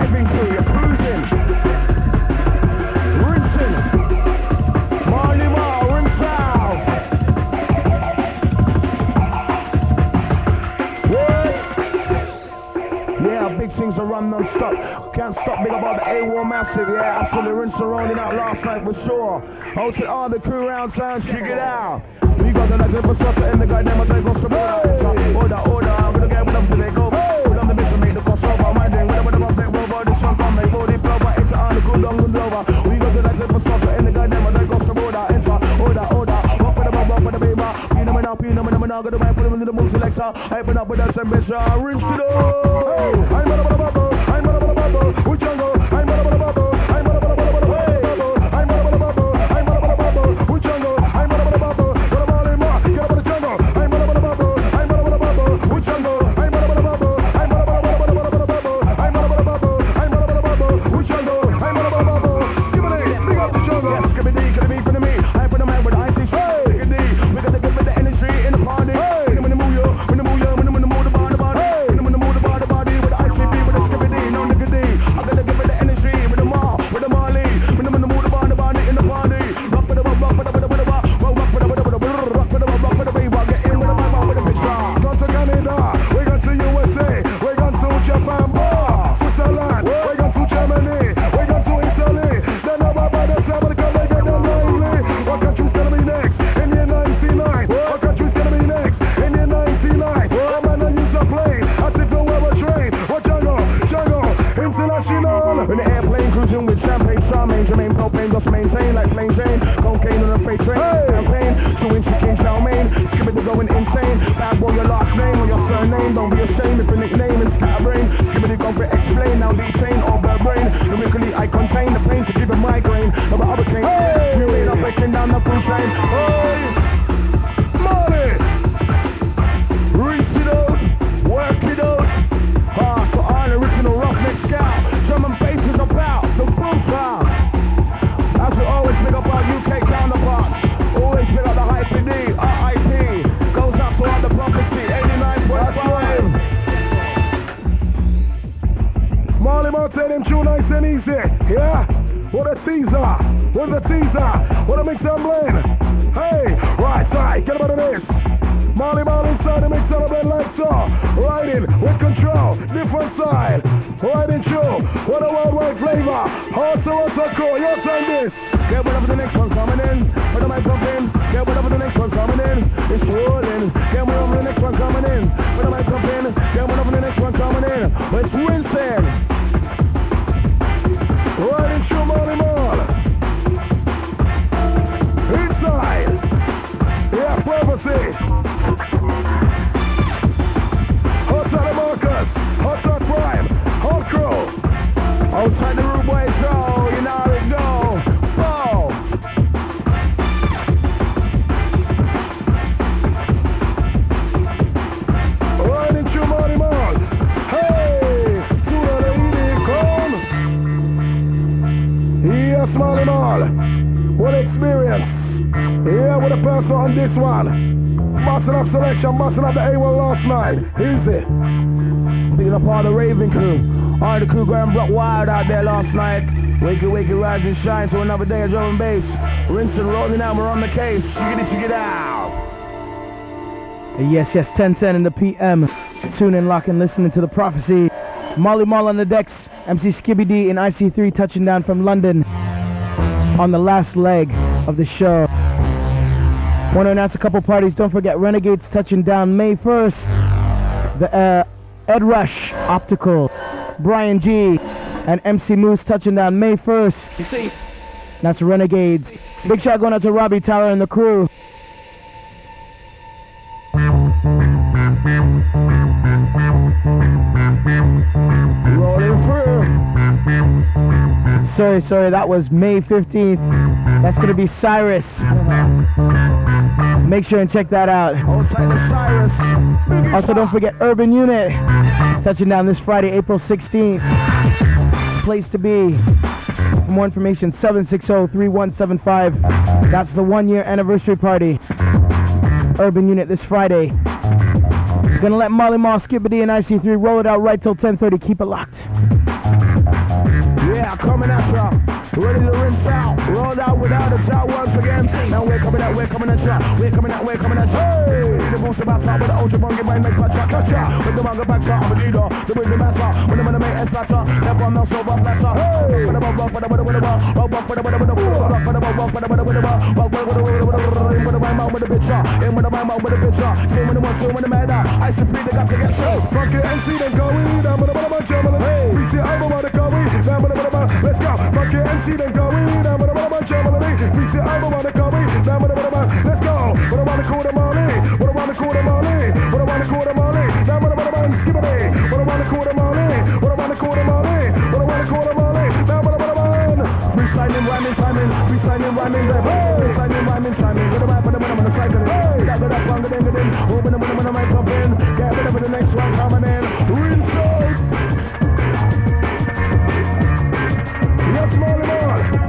raving crew, you're cruising. Rinsing. Marley Marl, rinse out. Yeah, big things are run non-stop. Can't stop, big about the A-War massive. Yeah, absolutely rinsing rolling out last night for sure. Out to all the crew around town, check it out. We got the legend for such a in the goddamn I goes to order, I'm gonna get with them till they go. Put on the mission, make the cost over. My day, with them up, over this one, come, make body blower. It's on the good, long, good over. We got the legend for such a in the goddamn I goes to order. Order, walk with the baby. You know me now, gonna put them into the move selector. Hyping up with that same measure, rinse it up. I'm on a bubble, we jungle. I'm on a bubble, I'm on a bubble, I'm on a bubble, I'm on a bubble, we jungle. I'm on a bubble, get up on the get up on the jungle. I'm on a bubble, I'm on a bubble, we jungle. I'm on a bubble, I'm on a bubble, I'm on a bubble, I'm on a bubble, we jungle. I'm on a bubble, Skibidi, big up the jungle. Yes, Skibidi, could it be for the me? I put a man with the icy shade. We got to get with the energy in the party. When the move you, when the move you, when the move the body, when the move the body with the ICP, with the Skibidi, no nigga D. I gotta get with the energy, with the Mar, with the Marley, when the move the body in the party. Rock with the rock with the rock with the rock with the rock with the rock with the baby. Get in with the vibe with the picture. Gone to Canada, we gone to USA, we gone to Japan, Switzerland, we gone to Germany, we gone to Italy. Then about the summer, come and get them lively. What country's gonna be next? In year 99. What country's gonna be next? In year 99. Oh man, I use a plane as if it were a train. What jungle, international. In the airplane cruising with champagne, charmaine, Jermaine, propane, just maintain like plain Jane. Cocaine on a freight train, campaign, chewing chicken, chow mein. Skibidi going insane. Bad boy, your last name or your surname. Don't be ashamed if your nickname is scatterbrain. Skibidi go for explain, now D-chain or bird brain. Lyrically I contain the pain to give a migraine. No but hurricane, you ain't up breaking down the food chain. Hey, money, rinse it out, work it out. So all original roughneck scout, drum and bass is about the boom sound. As we always pick up our UK counterparts, always pick up the Hyper D, RIP, goes out to all the prophecy, 89.5. Marley Marl tell him tune nice and easy, yeah? What a teaser, what a teaser, what a mix and blend. Hey, right side, get about this. Marley Marl inside the mix and blend like so. Riding with control, different side. Riding true, what a worldwide flavor. Hard to what's a crew, your time this. Get rid of the next one coming in, put the mic pump in. Get rid of the next one coming in, it's rolling. Get rid of the next one coming in, put the mic pump in. Get rid of the next one coming in, it's rinsing. Riding true, Marley Marl. Inside. Yeah, prophecy. Outside the Marcus, outside Prime, hot crew. Outside the Rude Boy Show, you know how it go. Bow. Riding through Marley Marl. Hey, to the lady come. Yes, Marley Marl. What experience. Yeah, what a person on this one. Busting up selection, busting up the A1 last night. Easy. Picking up all the raving crew. All the crew going block wild out there last night. Wake it, rise and shine. So another day of drum and bass. Rinse and rolling out, we're on the case. Check it out. Yes, 10:10 in the PM. Tune in, lock and listening to the prophecy. Marley Marl on the decks. MC Skibidi and IC3 touching down from London on the last leg of the show. Want to announce a couple parties. Don't forget Renegades touching down May 1st. The Ed Rush Optical, Brian G, and MC Moose touching down May 1st. You see? That's Renegades. Big shout going out to Robbie Tyler and the crew. Rolling through. Sorry, that was May 15th. That's gonna be Cyrus. Make sure and check that out. Outside the Cyrus. Also, don't forget Urban Unit touching down this Friday, April 16th. Place to be. For more information, 760-3175. That's the 1-year anniversary party. Urban Unit this Friday. Gonna let Marley Marl, Skibidi, and IC3 roll it out right till 10:30. Keep it locked. coming at ya. Ready to rinse out. Roll out without a doubt once again. Now we're coming at ya. We're coming at ya. Hey! The boost about top with the ultra funky mind make catch ya. With the manga back I'm a leader. The way the matter. When I'm gonna make S batter. Never I'm not so bad batter. Hey! I should free the got to get show. Funky MC then go in, down with the German. Hey, we see I'm about to go in, down with the let's go. Funky MC then go in, down with the German. We see I'm about to go in, down with the let's go. What I want to call them all in, what I want to call them all in, what I want to call them all in, down with the skip it. What I want to call them all in, what I want to call them all in, what I want to call them all in, down with the freestyling, rhyming, Simon, freestyling, rhyming, freestyling, rhyming, Simon. Get a rap, but I'm gonna cycle it. That good up, longer than the din. Open them when I mic up in. Get ready for the next one coming in. Inside. Yes, Molly Mall.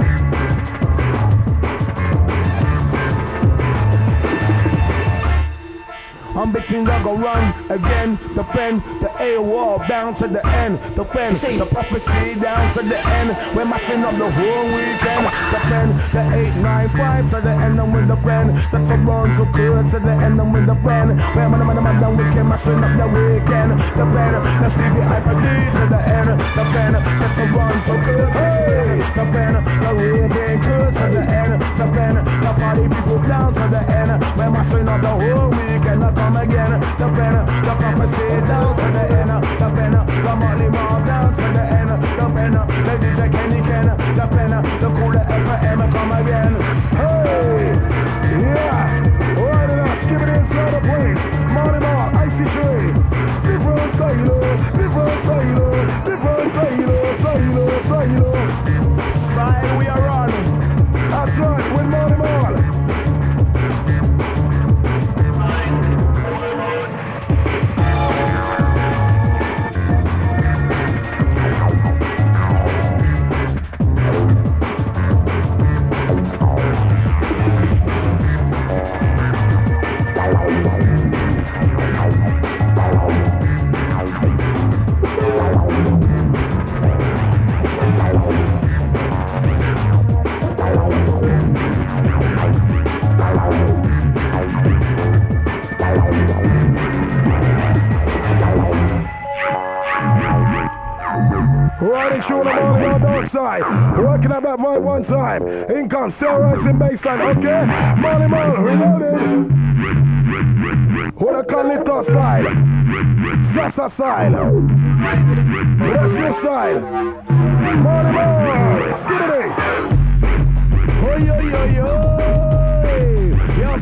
I'm bitching, I go run again, defend the A wall down to the end, defend the prophecy down to the end. We're mashing up the whole weekend, defend the 895 to the end and with the friend. The Toronto crew to the end and with the friend. We're man, we can mashing up the weekend, defend the Stevie IPD to the end, defend the Toronto crew, hey, defend the Reagan crew to the end, defend the party people down to the end. We're mashing up the whole weekend. Come again, the banner, the prophecy down to the end, the banner, the money mall down to the end, the banner, the DJ Kenny Ken, the banner, the cooler FM, come again. Hey, yeah, right enough, skip it inside the place. Money mall, IC3, different style we are on. That's right, with Money Mall. Riding through the morning on the dark side. Working at that vibe one time. In comes terrorizing baseline, okay? Molly Mall, reloaded. What a Carlito style. Sasa style. Russia style. Molly Mall, skiddy. Oi, oi, oi, oi. Yo,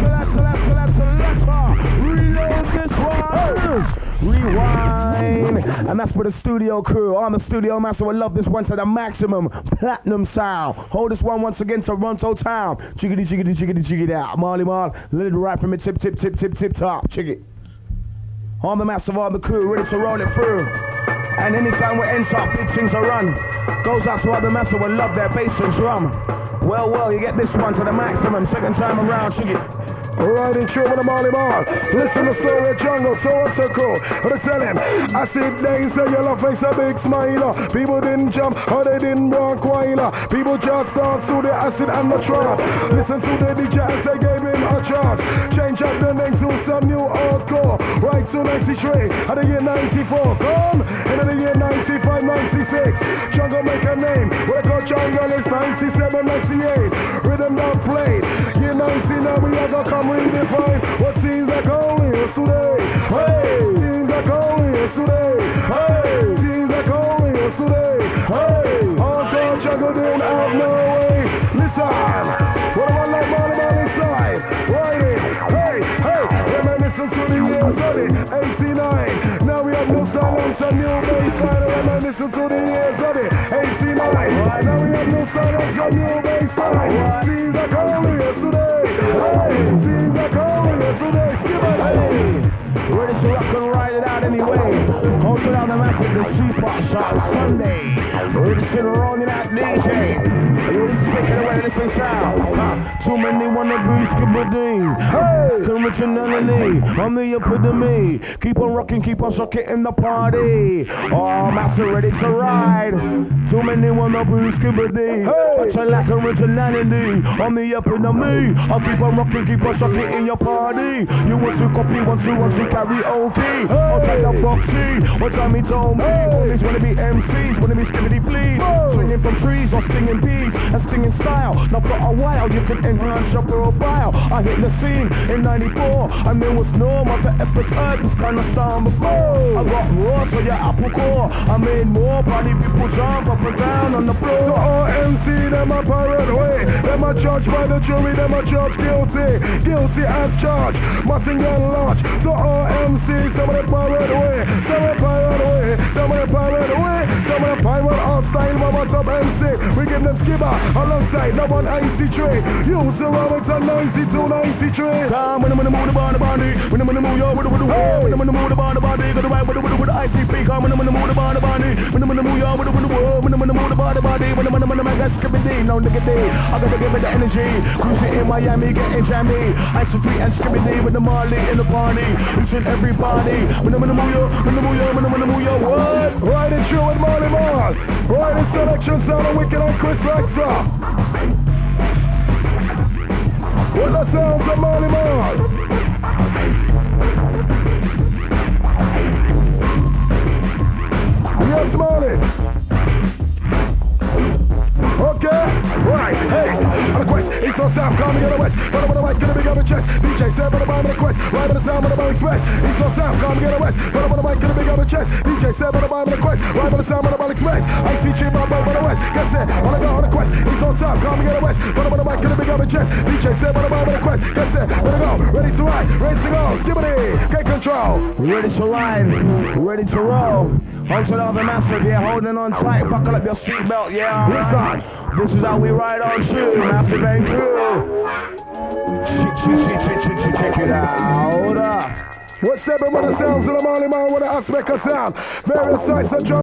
select. Reload this one. Rewind, and that's for the studio crew. I'm the studio master. We love this one to the maximum. Platinum sound. Hold this one once again, Toronto town. Chickity out. Marley Marl, little right from it, tip top. Chick it. I'm the master of all the crew, ready to roll it through. And anytime we enter, big things are run. Goes out to all the master. We love their bass and drum. Well, you get this one to the maximum. Second time around, chick it. Riding through with the Molly Mall. Listen to story of jungle, so what's so cool? But tell him, I sit there, say yellow face, a big smile. People didn't jump, or they didn't bronc while. People just dance to the acid and the trance. Listen to the DJ as they gave him a chance. Change up the name to some new hardcore. Right to 93, and the year 94. Come, in the year 95, 96. Jungle make a name. What I call jungle is 97, 98. Rhythm not played. Year 90, now we are gonna come redefine what seems like only is today. Hey, seems like only is today. Hey, seems like only is today. Hey, hardcore jungle didn't have no way. Listen, what am I like Molly inside? Riding, hey, reminiscing to the years of it, 89. Now we have new silence and new bassline. Reminiscing to the years of it, 89. Now we have new silence and new bassline. Seems like only is today. Hey, seems like only yesterday. Skip it, hey. Ready to rock and ride it out anyway. Also down the massive, the super shot Sunday. Ready to sit around in that DJ. You listen, take it away, listen sound. Too many wanna be skibbity. Hey, originality, I'm the epitome. Keep on rocking, keep on shocking in the party. Oh, master ready to ride. Too many wanna be skibbity. But you lack originality. I'm the epitome. I'll keep on rocking, keep on shocking in your party. You want to copy, want to karaoke. I'll take a boxy. What time he told me? Homies wanna be MCs, wanna be skibbity please. Swinging from trees or stinging bees and stinging style. Now for a while you can enhance your profile. I hit the scene in 94 and there was no more the efforts heard this kind of style before. I got raw so your apple core. I made more party people jump up and down on the floor. So RMC, them a pirate way. Them a judged by the jury, them a judge guilty. Guilty as charged, Mottingham Lodge. So RMC, some of the pirate way. Some of the pirate way. Some of the pirate way. Some of the pirate art style, mama top MC. We give them skipper alongside no one IC3. Use the Robinson 92, 93. Come when I'm in the mood about the body. When I'm in the mood, yo, with the when I'm in the mood about the body. Got the right with the ICP. Come when I'm in the mood about the body. When I'm in the mood, yo, with the when I'm in the mood about the body. When I'm in the mood, I got skibbity, no nigga day. I gotta give it the energy. Cruising in Miami, getting jammy. IC3 and skibbity with the Marley in the party. Each and everybody. When I'm in the mood, yo, when I'm in the mood, yo, what? Riding through with Marley Marl. Riding selection sound of Wicked and Chris Lexa. What the sounds of Marley Marl? Yes, Marley. Okay, right, hey, on the quest, east or south, call me on the west. Follow on the mic, gonna be on the chest. DJ said, on the bomb of the quest, right on the sound of the Ball Express. East or south, call me on the west. Follow on the mic, gonna be on the chest. DJ said, on the bomb of the quest, right on the sound of the Ball Express. I see cheap on the west. Guess it, wanna go on the quest, east or south, call me on the west. Follow on the mic, gonna be on the chest. DJ said, on the bomb of the quest. Guess it, wanna go, ready to ride, ready to go. Skibbity, get control. Ready to ride, ready to roll. Hold to the massive, yeah, holding on tight. Buckle up your seatbelt, yeah. Listen. This is how we ride on true, massive and crew. Check it out. What's stepping with the sounds of the Marley Man with the aspect of sound? Various sites of drum.